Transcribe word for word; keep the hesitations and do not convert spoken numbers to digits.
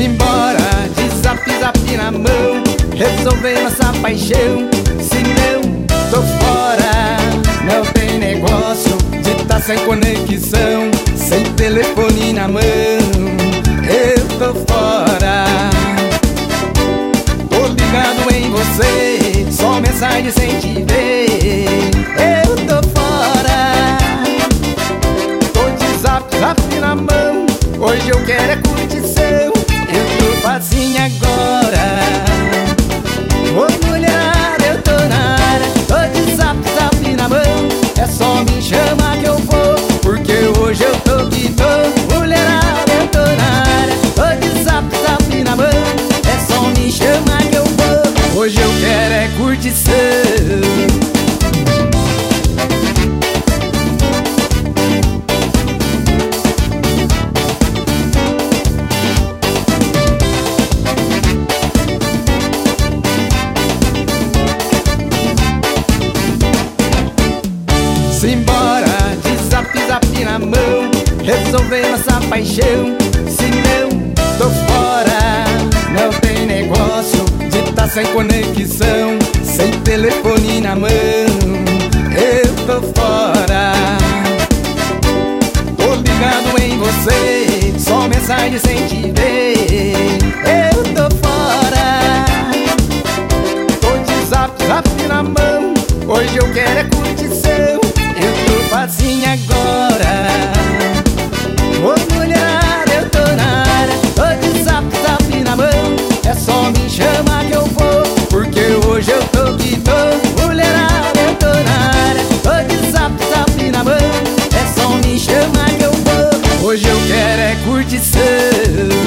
Simbora, de zap zap na mão, resolver nossa paixão. Se não, tô fora. Não tem negócio de tá sem conexão, sem telefone na mão. Eu tô fora. Tô ligado em você, só mensagem sem te ver. Eu tô fora. Tô de zap zap na mão, hoje eu quero é curtição. Eu tô facinho agora. Ô mulherada, eu tô na área. Tô de zap zap na mão, é só me chamar que eu vou, porque hoje eu tô que tô. Mulherada, eu tô na área. Tô de zap zap na mão, é só me chamar que eu vou, hoje eu quero é curtição. Simbora, de zap zap na mão, resolver nossa paixão. Se não, tô fora. Não tem negócio de tá sem conexão, sem telefone na mão. Eu tô fora. Tô ligado em você, só mensagem sem te ver. Eu tô fora. Tô de zap zap na mão, hoje eu quero é curtição. Eu tô facinho agora. Ô mulherada, eu tô na área. Tô de zap zap na mão, é só me chamar que eu vou, porque hoje eu tô que tô. Mulherada, eu tô na área. Tô de zap zap na mão, é só me chamar que eu vou, hoje eu quero é curtição.